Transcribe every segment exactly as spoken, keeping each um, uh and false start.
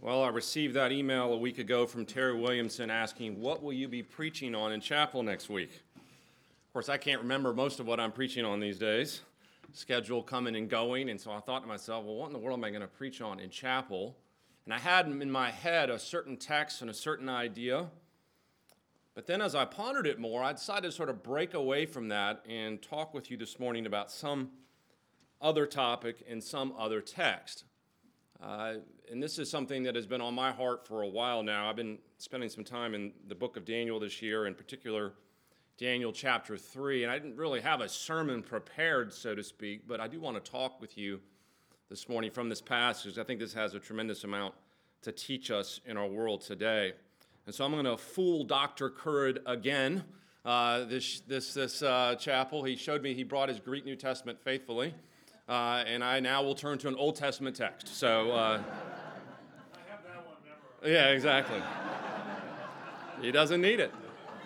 Well, I received that email a week ago from Terry Williamson asking, what will you be preaching on in chapel next week? Of course, I can't remember most of what I'm preaching on these days. Schedule coming and going, and so I thought to myself, well, what in the world am I going to preach on in chapel? And I had in my head a certain text and a certain idea. But then as I pondered it more, I decided to sort of break away from that and talk with you this morning about some other topic and some other text. Uh, and this is something that has been on my heart for a while now. I've been spending some time in the book of Daniel this year, in particular Daniel chapter three, and I didn't really have a sermon prepared, so to speak, but I do want to talk with you this morning from this passage. I think this has a tremendous amount to teach us in our world today. And so I'm going to fool Doctor Currid again uh, this, this, this uh, chapel. He showed me he brought his Greek New Testament faithfully. Uh, and I now will turn to an Old Testament text. So, uh, I have that one memorized. Yeah, exactly. He doesn't need it.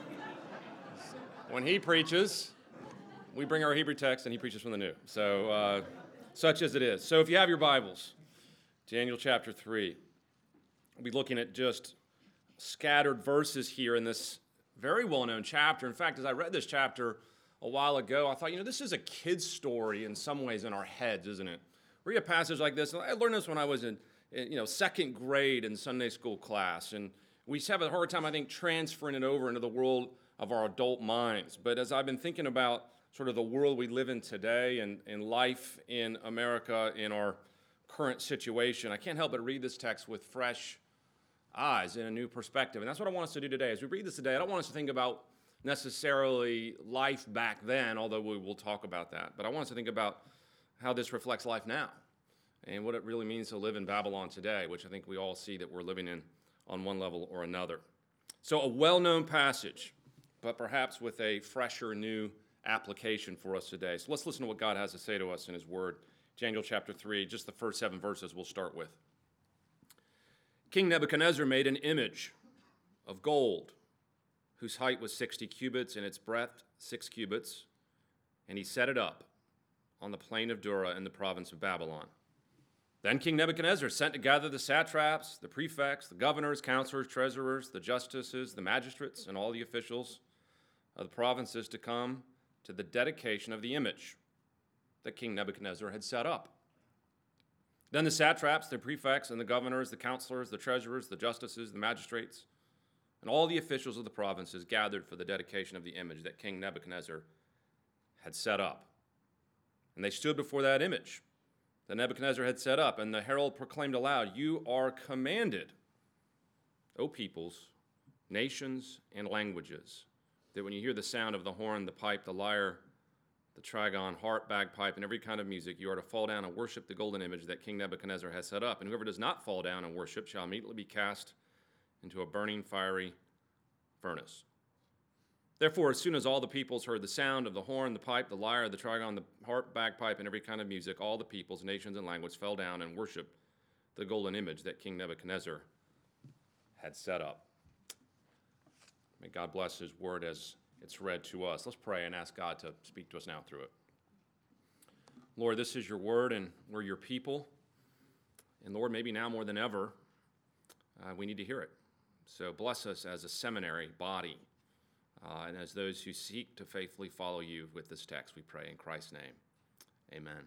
When he preaches, we bring our Hebrew text, and he preaches from the New. So, uh, such as it is. So, if you have your Bibles, Daniel chapter three, we'll be looking at just scattered verses here in this very well-known chapter. In fact, as I read this chapter a while ago, I thought, you know, this is a kid's story in some ways in our heads, isn't it? Read a passage like this. I learned this when I was in, you know, second grade in Sunday school class, and we have a hard time, I think, transferring it over into the world of our adult minds. But as I've been thinking about sort of the world we live in today and, and life in America in our current situation, I can't help but read this text with fresh eyes and a new perspective. And that's what I want us to do today. As we read this today, I don't want us to think about necessarily life back then, although we will talk about that. But I want us to think about how this reflects life now and what it really means to live in Babylon today, which I think we all see that we're living in on one level or another. So a well-known passage, but perhaps with a fresher, new application for us today. So let's listen to what God has to say to us in his word. Daniel chapter three, just the first seven verses we'll start with. King Nebuchadnezzar made an image of gold, whose height was sixty cubits and its breadth six cubits, and he set it up on the plain of Dura in the province of Babylon. Then King Nebuchadnezzar sent to gather the satraps, the prefects, the governors, counselors, treasurers, the justices, the magistrates, and all the officials of the provinces to come to the dedication of the image that King Nebuchadnezzar had set up. Then the satraps, the prefects, and the governors, the counselors, the treasurers, the justices, the magistrates, and all the officials of the provinces gathered for the dedication of the image that King Nebuchadnezzar had set up. And they stood before that image that Nebuchadnezzar had set up, and the herald proclaimed aloud, "You are commanded, O peoples, nations, and languages, that when you hear the sound of the horn, the pipe, the lyre, the trigon, harp, bagpipe, and every kind of music, you are to fall down and worship the golden image that King Nebuchadnezzar has set up. And whoever does not fall down and worship shall immediately be cast into a burning fiery furnace. Therefore, as soon as all the peoples heard the sound of the horn, the pipe, the lyre, the trigon, the harp, bagpipe, and every kind of music, all the peoples, nations, and languages fell down and worshiped the golden image that King Nebuchadnezzar had set up." May God bless his word as it's read to us. Let's pray and ask God to speak to us now through it. Lord, this is your word, and we're your people. And Lord, maybe now more than ever, uh, we need to hear it. So bless us as a seminary body, uh, and as those who seek to faithfully follow you with this text, we pray in Christ's name. Amen.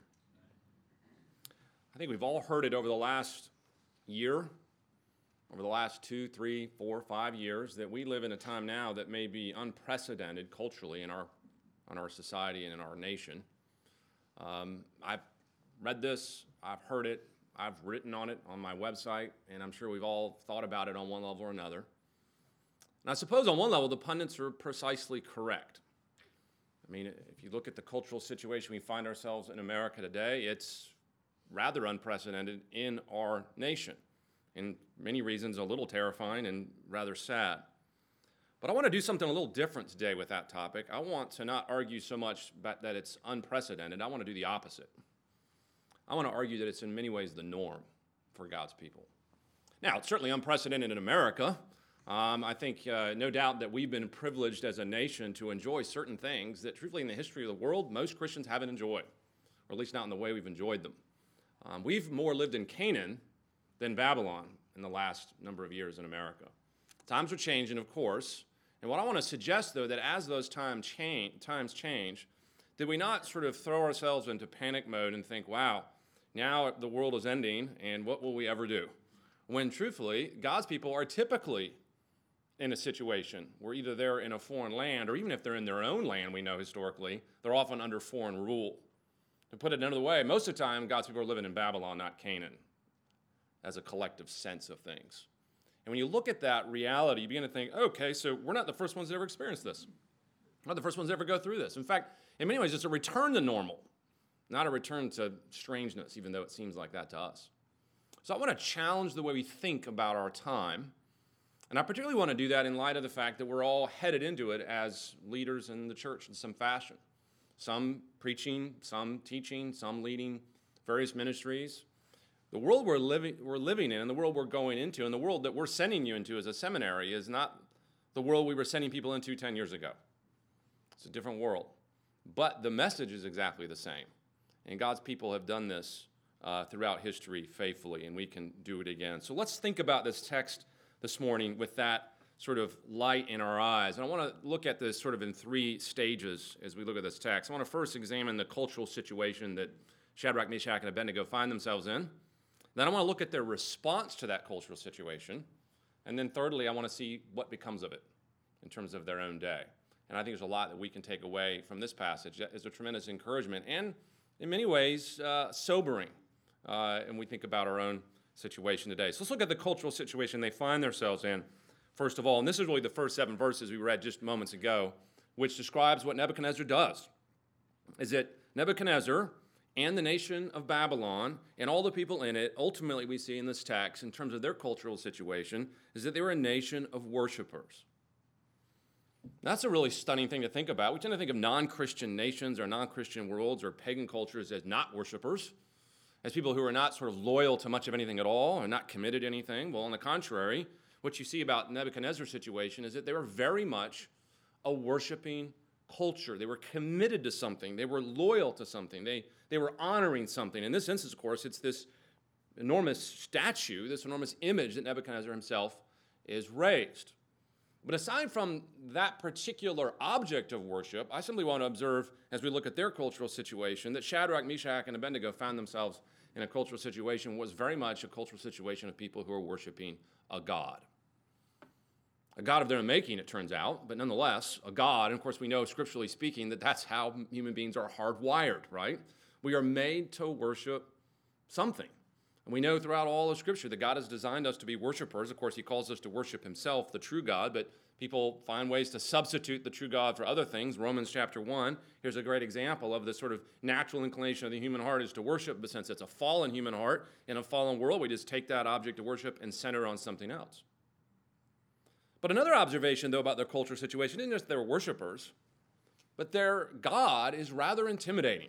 I think we've all heard it over the last year, over the last two, three, four, five years, that we live in a time now that may be unprecedented culturally in our, in our society and in our nation. Um, I've read this, I've heard it, I've written on it on my website, and I'm sure we've all thought about it on one level or another. And I suppose on one level, the pundits are precisely correct. I mean, if you look at the cultural situation we find ourselves in America today, it's rather unprecedented in our nation. In many reasons, a little terrifying and rather sad. But I want to do something a little different today with that topic. I want to not argue so much about that it's unprecedented. I want to do the opposite. I want to argue that it's in many ways the norm for God's people. Now, it's certainly unprecedented in America. Um, I think uh, no doubt that we've been privileged as a nation to enjoy certain things that truthfully in the history of the world, most Christians haven't enjoyed, or at least not in the way we've enjoyed them. Um, we've more lived in Canaan than Babylon, in the last number of years in America. Times are changing, of course, and what I want to suggest, though, that as those time change, times change, that we not sort of throw ourselves into panic mode and think, wow, now the world is ending, and what will we ever do? When, truthfully, God's people are typically in a situation where either they're in a foreign land, or even if they're in their own land, we know historically, they're often under foreign rule. To put it another way, most of the time, God's people are living in Babylon, not Canaan, as a collective sense of things. And when you look at that reality, you begin to think, okay, so we're not the first ones that ever experienced this. We're not the first ones to ever go through this. In fact, in many ways, it's a return to normal, not a return to strangeness, even though it seems like that to us. So I want to challenge the way we think about our time. And I particularly want to do that in light of the fact that we're all headed into it as leaders in the church in some fashion. Some preaching, some teaching, some leading various ministries. The world we're living, we're living in and the world we're going into and the world that we're sending you into as a seminary is not the world we were sending people into ten years ago. It's a different world. But the message is exactly the same. And God's people have done this uh, throughout history faithfully, and we can do it again. So let's think about this text this morning with that sort of light in our eyes. And I want to look at this sort of in three stages as we look at this text. I want to first examine the cultural situation that Shadrach, Meshach, and Abednego find themselves in. Then I want to look at their response to that cultural situation. And then thirdly, I want to see what becomes of it in terms of their own day. And I think there's a lot that we can take away from this passage that is a tremendous encouragement and, in many ways, uh, sobering. Uh, and we think about our own situation today. So let's look at the cultural situation they find themselves in, first of all. And this is really the first seven verses we read just moments ago, which describes what Nebuchadnezzar does. Is that Nebuchadnezzar and the nation of Babylon and all the people in it, ultimately we see in this text, in terms of their cultural situation, is that they were a nation of worshipers. That's a really stunning thing to think about. We tend to think of non-Christian nations or non-Christian worlds or pagan cultures as not worshipers, as people who are not sort of loyal to much of anything at all or not committed to anything. Well, on the contrary, what you see about Nebuchadnezzar's situation is that they were very much a worshiping culture. They were committed to something. They were loyal to something. They, they were honoring something. In this instance, of course, it's this enormous statue, this enormous image that Nebuchadnezzar himself is raised. But aside from that particular object of worship, I simply want to observe, as we look at their cultural situation, that Shadrach, Meshach, and Abednego found themselves in a cultural situation was very much a cultural situation of people who are worshiping a god. A god of their own making, it turns out, but nonetheless, a god. And of course, we know, scripturally speaking, that that's how human beings are hardwired, right? We are made to worship something. And we know throughout all of Scripture that God has designed us to be worshipers. Of course, he calls us to worship himself, the true God, but people find ways to substitute the true God for other things. Romans chapter one, here's a great example of the sort of natural inclination of the human heart is to worship, but since it's a fallen human heart in a fallen world, we just take that object of worship and center it on something else. But another observation, though, about their cultural situation isn't just that they're worshipers, but their God is rather intimidating.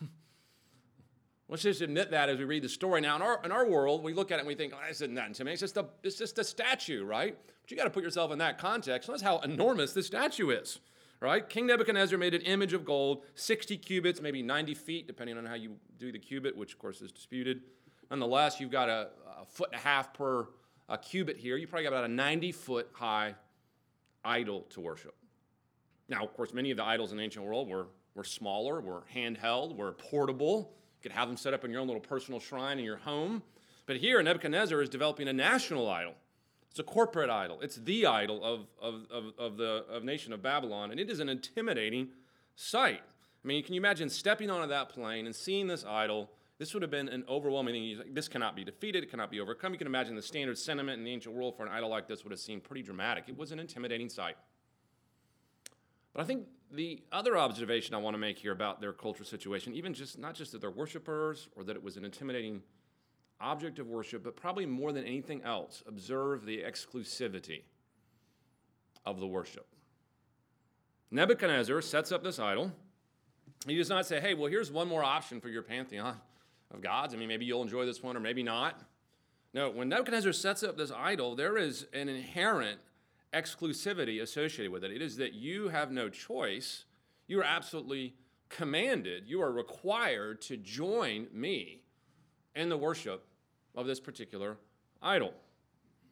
Let's just admit that as we read the story. Now, in our, in our world, we look at it and we think, oh, this isn't that intimidating. It's just, a, it's just a statue, right? But you got to put yourself in that context. Notice how enormous this statue is, right? King Nebuchadnezzar made an image of gold, sixty cubits, maybe ninety feet, depending on how you do the cubit, which, of course, is disputed. Nonetheless, you've got a, a foot and a half per a cubit here. You probably got about a ninety-foot high idol to worship. Now, of course, many of the idols in the ancient world were, were smaller, were handheld, were portable. You could have them set up in your own little personal shrine in your home. But here, Nebuchadnezzar is developing a national idol. It's a corporate idol. It's the idol of, of, of, of the of nation of Babylon, and it is an intimidating sight. I mean, can you imagine stepping onto that plane and seeing this idol? This would have been an overwhelming thing. This cannot be defeated. It cannot be overcome. You can imagine the standard sentiment in the ancient world for an idol like this would have seemed pretty dramatic. It was an intimidating sight. But I think the other observation I want to make here about their cultural situation, even just not just that they're worshipers or that it was an intimidating object of worship, but probably more than anything else, observe the exclusivity of the worship. Nebuchadnezzar sets up this idol. He does not say, hey, well, here's one more option for your pantheon of gods. I mean, maybe you'll enjoy this one or maybe not. No, when Nebuchadnezzar sets up this idol, there is an inherent exclusivity associated with it. It is that you have no choice. You are absolutely commanded. You are required to join me in the worship of this particular idol.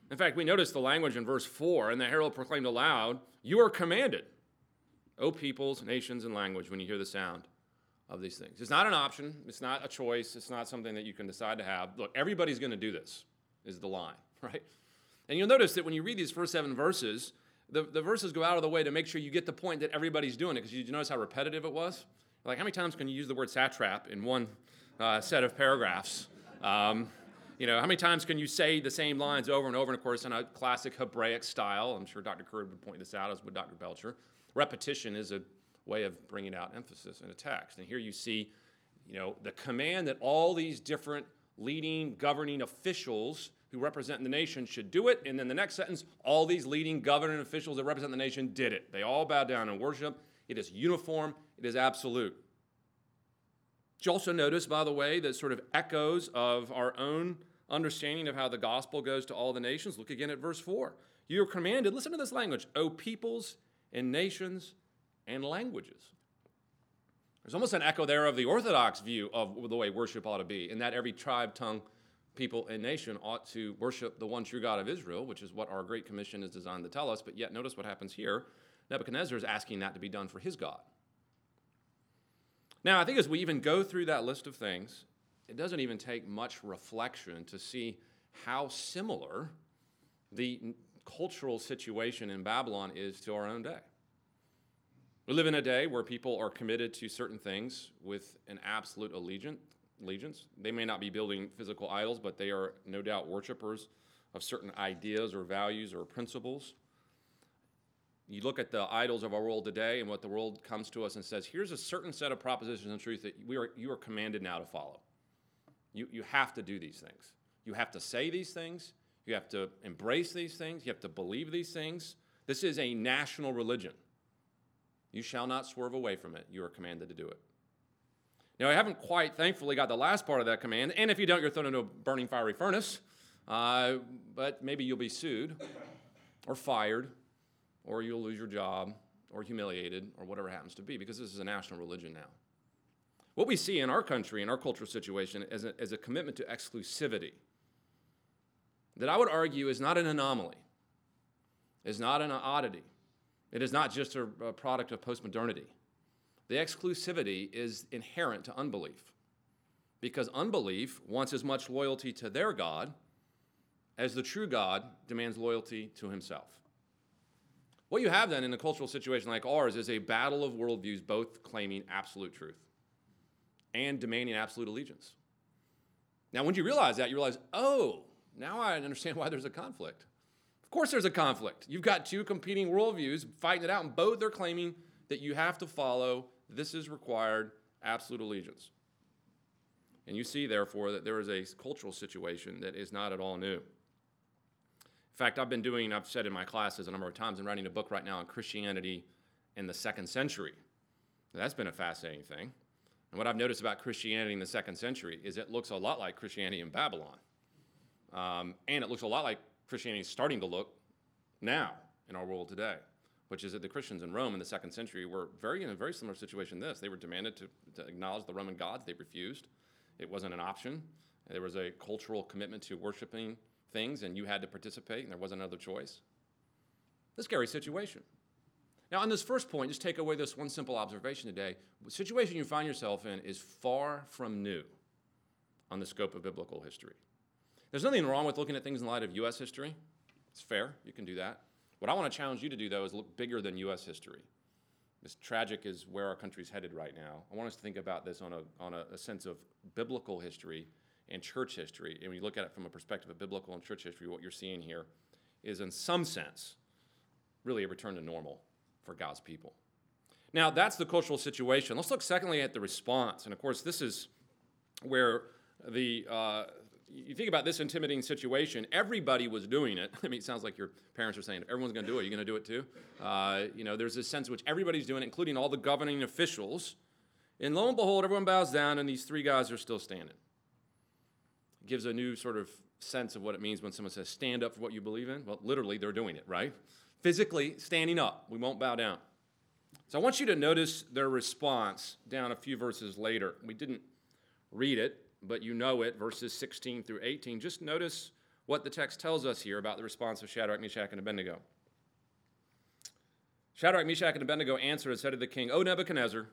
In fact, we notice the language in verse four, and the herald proclaimed aloud, "You are commanded, O peoples, nations, and language," when you hear the sound of these things. It's not an option. It's not a choice. It's not something that you can decide to have. Look, everybody's going to do this, is the line, right? And you'll notice that when you read these first seven verses, the, the verses go out of the way to make sure you get the point that everybody's doing it, because you notice how repetitive it was? Like, how many times can you use the word satrap in one uh, set of paragraphs? Um, you know, how many times can you say the same lines over and over, and of course in a classic Hebraic style? I'm sure Doctor Curd would point this out, as would Doctor Belcher. Repetition is a way of bringing out emphasis in a text. And here you see, you know, the command that all these different leading governing officials who represent the nation should do it. And then the next sentence, all these leading governing officials that represent the nation did it. They all bowed down and worship. It is uniform. It is absolute. You also notice, by the way, that sort of echoes of our own understanding of how the gospel goes to all the nations. Look again at verse four. You are commanded, listen to this language, O peoples and nations and languages. There's almost an echo there of the Orthodox view of the way worship ought to be, in that every tribe, tongue, people, and nation ought to worship the one true God of Israel, which is what our Great Commission is designed to tell us. But yet, notice what happens here. Nebuchadnezzar is asking that to be done for his God. Now, I think as we even go through that list of things, it doesn't even take much reflection to see how similar the cultural situation in Babylon is to our own day. We live in a day where people are committed to certain things with an absolute allegiance. They may not be building physical idols, but they are no doubt worshipers of certain ideas or values or principles. You look at the idols of our world today, and what the world comes to us and says, here's a certain set of propositions and truth that we are, you are commanded now to follow. You, you have to do these things. You have to say these things. You have to embrace these things. You have to believe these things. This is a national religion. You shall not swerve away from it. You are commanded to do it. Now, I haven't quite, thankfully, got the last part of that command. And if you don't, you're thrown into a burning fiery furnace. Uh, but maybe you'll be sued or fired, or you'll lose your job, or humiliated, or whatever it happens to be, because this is a national religion now. What we see in our country, in our cultural situation, is a, is a commitment to exclusivity that I would argue is not an anomaly, is not an oddity. It is not just a, a product of postmodernity. The exclusivity is inherent to unbelief, because unbelief wants as much loyalty to their God as the true God demands loyalty to himself. What you have then in a cultural situation like ours is a battle of worldviews, both claiming absolute truth and demanding absolute allegiance. Now, when you realize that, you realize, oh, now I understand why there's a conflict. Of course there's a conflict. You've got two competing worldviews fighting it out, and both are claiming that you have to follow, this is required, absolute allegiance. And you see, therefore, that there is a cultural situation that is not at all new. In fact, I've been doing, I've said in my classes a number of times, I'm writing a book right now on Christianity in the second century. That's been a fascinating thing. And what I've noticed about Christianity in the second century is it looks a lot like Christianity in Babylon. Um, and it looks a lot like Christianity is starting to look now in our world today, which is that the Christians in Rome in the second century were very in a very similar situation to this. They were demanded to, to acknowledge the Roman gods. They refused. It wasn't an option. There was a cultural commitment to worshiping things, and you had to participate, and there wasn't another choice. It's a scary situation. Now, on this first point, just take away this one simple observation today. The situation you find yourself in is far from new on the scope of biblical history. There's nothing wrong with looking at things in light of U S history. It's fair. You can do that. What I want to challenge you to do, though, is look bigger than U S history. As tragic as where our country's headed right now, I want us to think about this on a, on a, a sense of biblical history and church history. And when you look at it from a perspective of biblical and church history, what you're seeing here is, in some sense, really a return to normal for God's people. Now, that's the cultural situation. Let's look, secondly, at the response. And, of course, this is where the... Uh, You think about this intimidating situation. Everybody was doing it. I mean, it sounds like your parents are saying, everyone's going to do it. You're going to do it too? Uh, you know, there's this sense in which everybody's doing it, including all the governing officials. And lo and behold, everyone bows down, and these three guys are still standing. It gives a new sort of sense of what it means when someone says, stand up for what you believe in. Well, literally, they're doing it, right? Physically standing up. We won't bow down. So I want you to notice their response down a few verses later. We didn't read it, but you know it, verses sixteen through eighteen. Just notice what the text tells us here about the response of Shadrach, Meshach, and Abednego. Shadrach, Meshach, and Abednego answered and said to the king, O Nebuchadnezzar.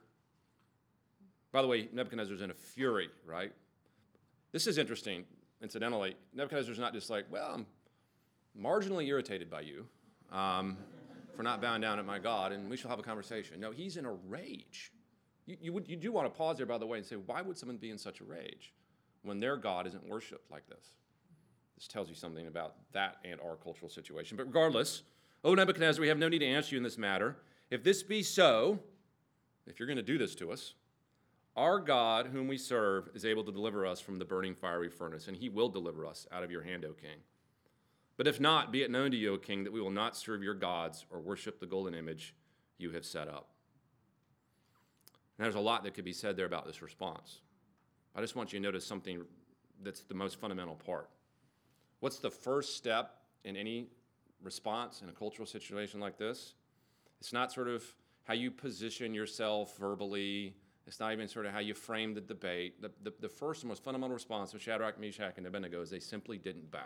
By the way, Nebuchadnezzar's in a fury, right? This is interesting, incidentally. Nebuchadnezzar's not just like, well, I'm marginally irritated by you um, for not bowing down at my God, and we shall have a conversation. No, he's in a rage. You, you, would, you do want to pause there, by the way, and say, why would someone be in such a rage when their God isn't worshipped like this? This tells you something about that and our cultural situation. But regardless, O Nebuchadnezzar, we have no need to answer you in this matter. If this be so, if you're going to do this to us, our God, whom we serve, is able to deliver us from the burning fiery furnace, and he will deliver us out of your hand, O king. But if not, be it known to you, O king, that we will not serve your gods or worship the golden image you have set up. And there's a lot that could be said there about this response. I just want you to notice something that's the most fundamental part. What's the first step in any response in a cultural situation like this? It's not sort of how you position yourself verbally. It's not even sort of how you frame the debate. The, the, the first and most fundamental response of Shadrach, Meshach, and Abednego is they simply didn't bow.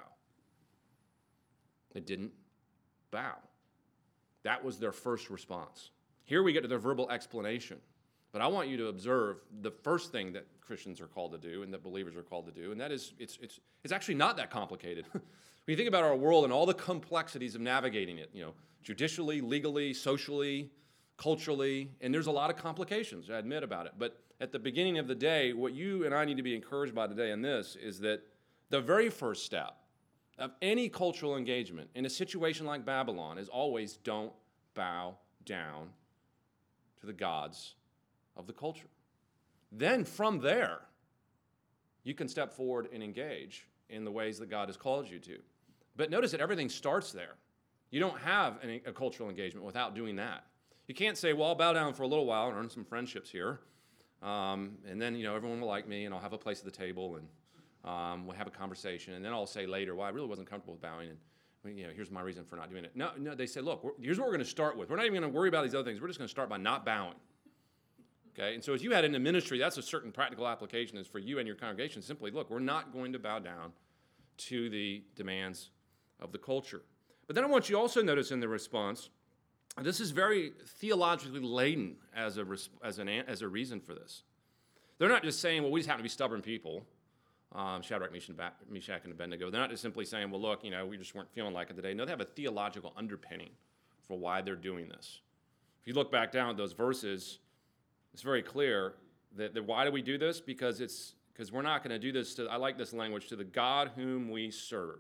They didn't bow. That was their first response. Here we get to their verbal explanation. But I want you to observe the first thing that Christians are called to do and that believers are called to do, and that is it's, it's, it's actually not that complicated. When you think about our world and all the complexities of navigating it, you know, judicially, legally, socially, culturally, and there's a lot of complications, I admit about it. But at the beginning of the day, what you and I need to be encouraged by today in this is that the very first step of any cultural engagement in a situation like Babylon is always don't bow down to the gods of the culture. Then from there, you can step forward and engage in the ways that God has called you to. But notice that everything starts there. You don't have any, a cultural engagement without doing that. You can't say, well, I'll bow down for a little while and earn some friendships here, um, and then, you know, everyone will like me, and I'll have a place at the table, and um, we'll have a conversation, and then I'll say later, well, I really wasn't comfortable with bowing, and, you know, here's my reason for not doing it. No, no, they say, look, we're, here's what we're going to start with. We're not even going to worry about these other things. We're just going to start by not bowing. Okay, and so as you had in the ministry, that's a certain practical application is for you and your congregation. Simply, look, we're not going to bow down to the demands of the culture. But then I want you to also notice in the response, this is very theologically laden as a, as an, as a reason for this. They're not just saying, well, we just happen to be stubborn people, um, Shadrach, Meshach, and Abednego. They're not just simply saying, well, look, you know, we just weren't feeling like it today. No, they have a theological underpinning for why they're doing this. If you look back down at those verses, it's very clear that, that why do we do this? Because it's because we're not going to do this to, I like this language, to the God whom we serve.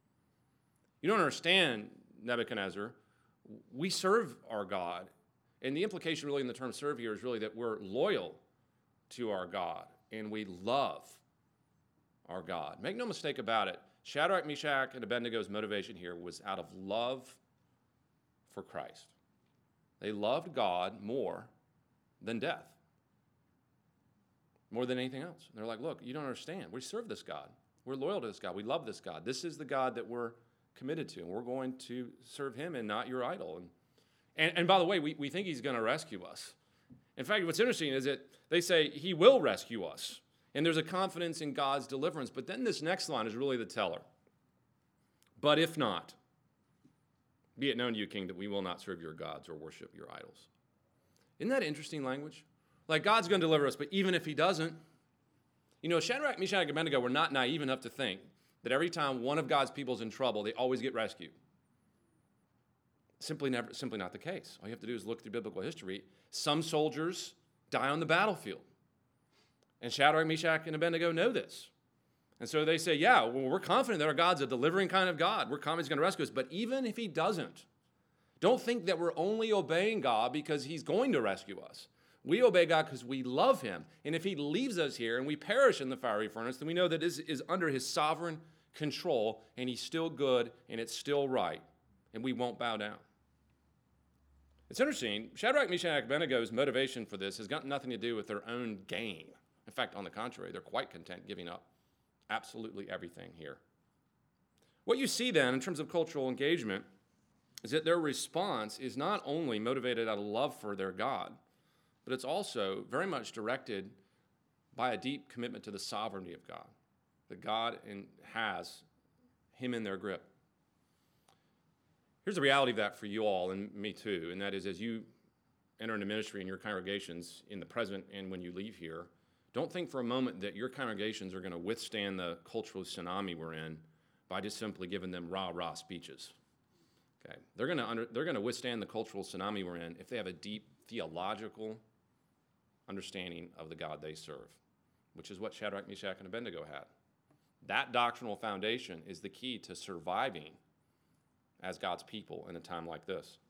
You don't understand, Nebuchadnezzar. We serve our God. And the implication really in the term serve here is really that we're loyal to our God and we love our God. Make no mistake about it. Shadrach, Meshach, and Abednego's motivation here was out of love for Christ. They loved God more than death, more than anything else. And they're like, look, you don't understand. We serve this God. We're loyal to this God. We love this God. This is the God that we're committed to, and we're going to serve him and not your idol. And, and, and by the way, we, we think he's going to rescue us. In fact, what's interesting is that they say he will rescue us, and there's a confidence in God's deliverance. But then this next line is really the teller. But if not, be it known to you, king, that we will not serve your gods or worship your idols. Isn't that interesting language? Like, God's going to deliver us, but even if he doesn't, you know, Shadrach, Meshach, and Abednego were not naive enough to think that every time one of God's people is in trouble, they always get rescued. Simply never, simply not the case. All you have to do is look through biblical history. Some soldiers die on the battlefield. And Shadrach, Meshach, and Abednego know this. And so they say, yeah, well, we're confident that our God's a delivering kind of God. We're confident he's going to rescue us. But even if he doesn't, don't think that we're only obeying God because he's going to rescue us. We obey God because we love him. And if he leaves us here and we perish in the fiery furnace, then we know that this is under his sovereign control, and he's still good, and it's still right, and we won't bow down. It's interesting. Shadrach, Meshach, and Abednego's motivation for this has got nothing to do with their own gain. In fact, on the contrary, they're quite content giving up absolutely everything here. What you see then in terms of cultural engagement is that their response is not only motivated out of love for their God, but it's also very much directed by a deep commitment to the sovereignty of God. That God in, has him in their grip. Here's the reality of that for you all, and me too, and that is as you enter into ministry in your congregations in the present and when you leave here, don't think for a moment that your congregations are going to withstand the cultural tsunami we're in by just simply giving them rah-rah speeches. Okay, they're going to under, they're going to withstand the cultural tsunami we're in if they have a deep theological understanding of the God they serve, which is what Shadrach, Meshach, and Abednego had. That doctrinal foundation is the key to surviving as God's people in a time like this.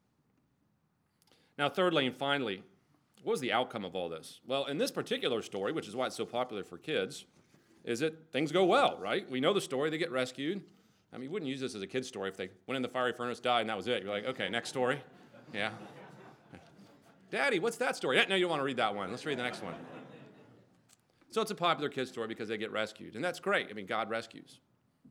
Now, thirdly and finally, what was the outcome of all this? Well, in this particular story, which is why it's so popular for kids, is that things go well, right? We know the story. They get rescued. I mean, you wouldn't use this as a kid's story if they went in the fiery furnace, died, and that was it. You're like, okay, next story. Yeah. Daddy, what's that story? No, you don't want to read that one. Let's read the next one. So it's a popular kid's story because they get rescued, and that's great. I mean, God rescues.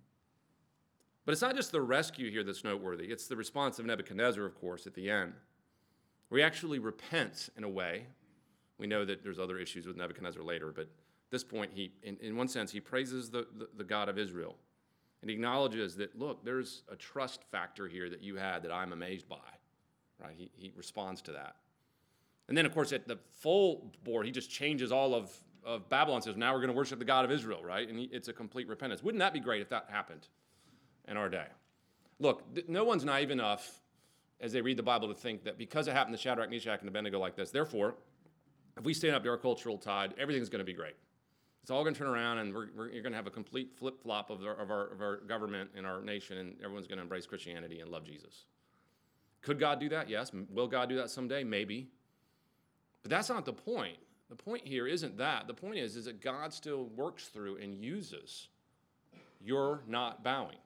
But it's not just the rescue here that's noteworthy. It's the response of Nebuchadnezzar, of course, at the end, where he actually repents in a way. We know that there's other issues with Nebuchadnezzar later, but at this point, he, in, in one sense, he praises the, the, the God of Israel. And he acknowledges that, look, there's a trust factor here that you had that I'm amazed by. Right? He, he responds to that. And then, of course, at the full board, he just changes all of, of Babylon, says, now we're going to worship the God of Israel, right? And he, it's a complete repentance. Wouldn't that be great if that happened in our day? Look, th- no one's naive enough as they read the Bible to think that because it happened to Shadrach, Meshach, and Abednego like this, therefore, if we stand up to our cultural tide, everything's going to be great. It's all going to turn around, and we're, we're, you're going to have a complete flip-flop of, our, of, our, of our government and our nation, and everyone's going to embrace Christianity and love Jesus. Could God do that? Yes. Will God do that someday? Maybe. But that's not the point. The point here isn't that. The point is, is that God still works through and uses your not bowing.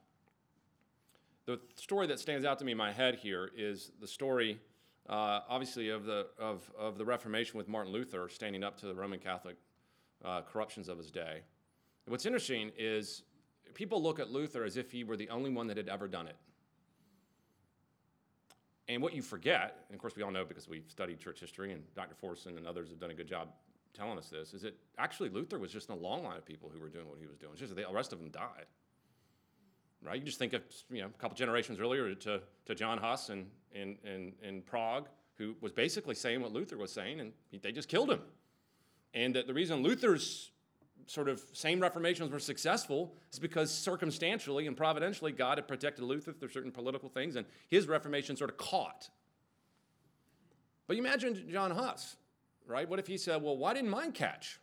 The story that stands out to me in my head here is the story, uh, obviously, of the, of, of the Reformation with Martin Luther standing up to the Roman Catholic Uh, corruptions of his day. And what's interesting is people look at Luther as if he were the only one that had ever done it. And what you forget, and of course we all know because we've studied church history, and Doctor Forson and others have done a good job telling us this, is that actually Luther was just in a long line of people who were doing what he was doing. It's just that the rest of them died. Right? You just think of, you know, a couple generations earlier to, to John Huss in, in, in, in Prague, who was basically saying what Luther was saying, and he, they just killed him. And that the reason Luther's sort of same reformations were successful is because circumstantially and providentially God had protected Luther through certain political things, and his reformation sort of caught. But you imagine John Huss, right? What if he said, well, why didn't mine catch?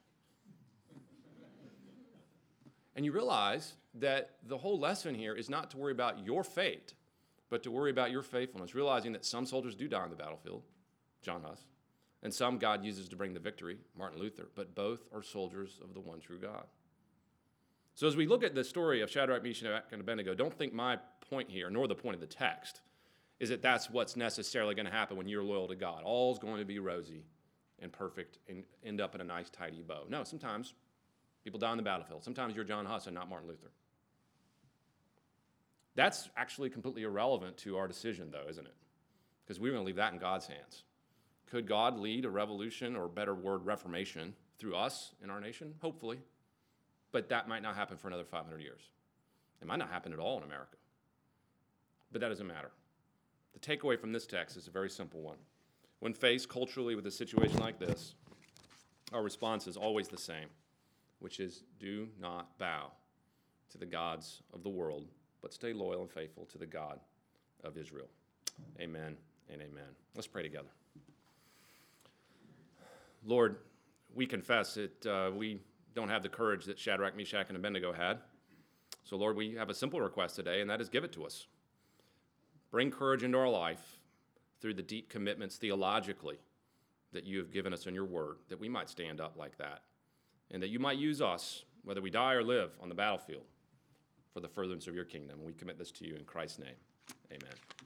And you realize that the whole lesson here is not to worry about your fate, but to worry about your faithfulness, realizing that some soldiers do die on the battlefield, John Huss, and some God uses to bring the victory, Martin Luther, but both are soldiers of the one true God. So as we look at the story of Shadrach, Meshach, and Abednego, don't think my point here, nor the point of the text, is that that's what's necessarily going to happen when you're loyal to God. All's going to be rosy and perfect and end up in a nice, tidy bow. No, sometimes people die on the battlefield. Sometimes you're John Huss and not Martin Luther. That's actually completely irrelevant to our decision, though, isn't it? Because we're going to leave that in God's hands. Could God lead a revolution, or better word, reformation, through us in our nation? Hopefully. But that might not happen for another five hundred years. It might not happen at all in America. But that doesn't matter. The takeaway from this text is a very simple one. When faced culturally with a situation like this, our response is always the same, which is do not bow to the gods of the world, but stay loyal and faithful to the God of Israel. Amen and amen. Let's pray together. Lord, we confess that uh, we don't have the courage that Shadrach, Meshach, and Abednego had. So, Lord, we have a simple request today, and that is give it to us. Bring courage into our life through the deep commitments theologically that you have given us in your word, that we might stand up like that, and that you might use us, whether we die or live, on the battlefield for the furtherance of your kingdom. We commit this to you in Christ's name. Amen.